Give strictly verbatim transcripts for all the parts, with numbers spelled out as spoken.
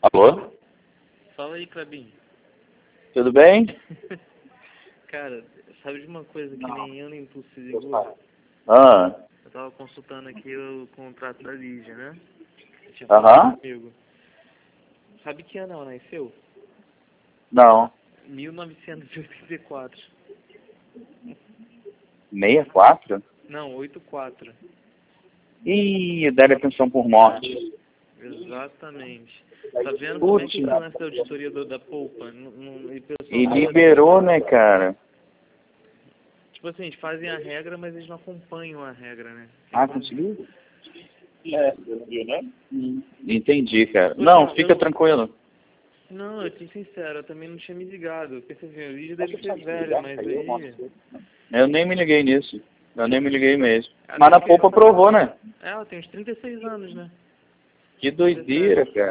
Alô? Fala aí, Clabinho. Tudo bem? Cara, sabe de uma coisa que nem eu nem tu se ligou? Ah. Eu tava consultando aqui o contrato da Lígia, né? Aham. Comigo. Sabe que ano ela nasceu? Não. mil novecentos e oitenta e quatro. sessenta e quatro? Não, oitenta e quatro. Ih, deve a pensão por morte. Exatamente. Tá vendo como é que tá o lance da auditoria do, da polpa? Não, não, e, pessoal, E liberou, né, cara? tipo assim, eles fazem a regra, mas eles não acompanham a regra, né? Ah, conseguiu? É, né? Entendi, cara. Não, fica tranquilo. Não, eu te sincero, eu também não tinha me ligado. Eu pensei assim, o vídeo deve ser velho, mas aí... Eu nem me liguei nisso. Eu nem me liguei mesmo. Mas na polpa provou, né? É, ela tem uns trinta e seis anos, né? Que doideira, cara.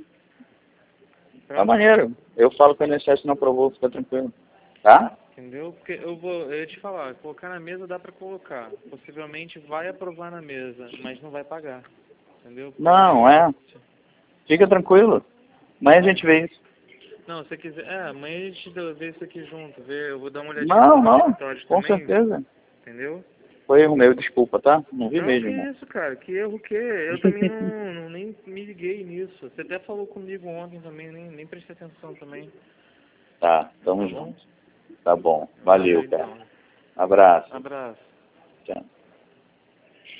Tá maneiro. Eu falo que o I N S S não aprovou, fica tranquilo. Tá? Entendeu? Porque eu vou, eu ia te falar, colocar na mesa dá pra colocar. Possivelmente vai aprovar na mesa, mas não vai pagar. Entendeu? Não, é. Fica tranquilo. Amanhã a gente vê isso. Não, se você quiser... É, amanhã a gente vê isso aqui junto. Vê, eu vou dar uma olhadinha Não, nos não. escritórios Com também. certeza. Entendeu? Foi erro meu, desculpa, tá? Não vi Não, mesmo, que irmão. isso, cara. Que erro que eu também não, não nem me liguei nisso. Você até falou comigo ontem também, nem, nem prestei atenção também. Tá, tamo Tá bom? junto. Tá bom. Valeu, cara. Então. Abraço. Abraço. Tchau.